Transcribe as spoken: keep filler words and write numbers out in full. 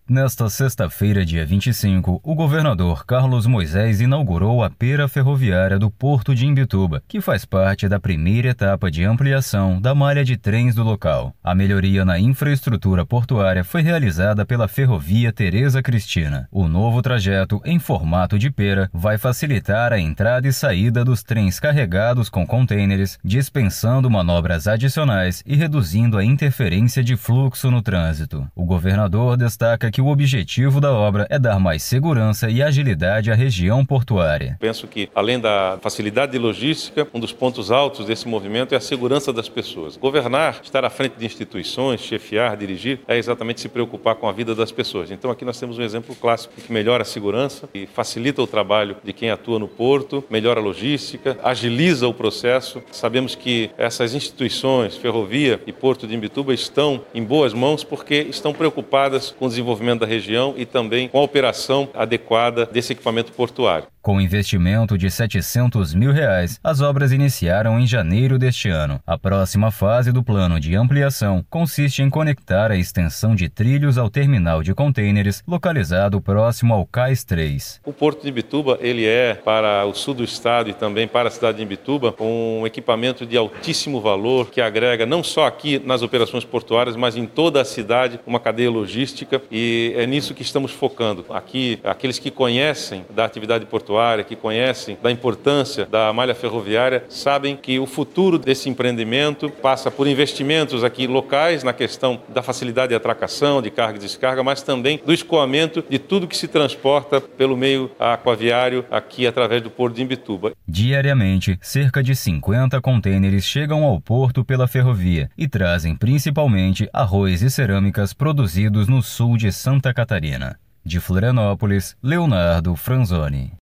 Nesta sexta-feira, dia vinte e cinco, o governador Carlos Moisés inaugurou a Pera Ferroviária do Porto de Imbituba, que faz parte da primeira etapa de ampliação da malha de trens do local. A melhoria na infraestrutura portuária foi realizada pela Ferrovia Tereza Cristina. O novo trajeto, em formato de pera, vai facilitar a entrada e saída dos trens carregados com contêineres, dispensando manobras adicionais e reduzindo a interferência de fluxo no trânsito. O governador destaca que que o objetivo da obra é dar mais segurança e agilidade à região portuária. Penso que, além da facilidade de logística, um dos pontos altos desse movimento é a segurança das pessoas. Governar, estar à frente de instituições, chefiar, dirigir, é exatamente se preocupar com a vida das pessoas. Então aqui nós temos um exemplo clássico que melhora a segurança e facilita o trabalho de quem atua no porto, melhora a logística, agiliza o processo. Sabemos que essas instituições, Ferrovia e Porto de Imbituba, estão em boas mãos porque estão preocupadas com o desenvolvimento da região e também com a operação adequada desse equipamento portuário. Com investimento de setecentos mil reais, as obras iniciaram em janeiro deste ano. A próxima fase do plano de ampliação consiste em conectar a extensão de trilhos ao terminal de contêineres, localizado próximo ao Cais três. O Porto de Imbituba, ele é, para o sul do estado e também para a cidade de Imbituba, um equipamento de altíssimo valor que agrega não só aqui nas operações portuárias, mas em toda a cidade uma cadeia logística, e é nisso que estamos focando. Aqui, aqueles que conhecem da atividade portuária, que conhecem da importância da malha ferroviária, sabem que o futuro desse empreendimento passa por investimentos aqui locais na questão da facilidade de atracação, de carga e descarga, mas também do escoamento de tudo que se transporta pelo meio aquaviário aqui através do Porto de Imbituba. Diariamente, cerca de cinquenta contêineres chegam ao porto pela ferrovia e trazem principalmente arroz e cerâmicas produzidos no sul de Santa Catarina. De Florianópolis, Leonardo Franzoni.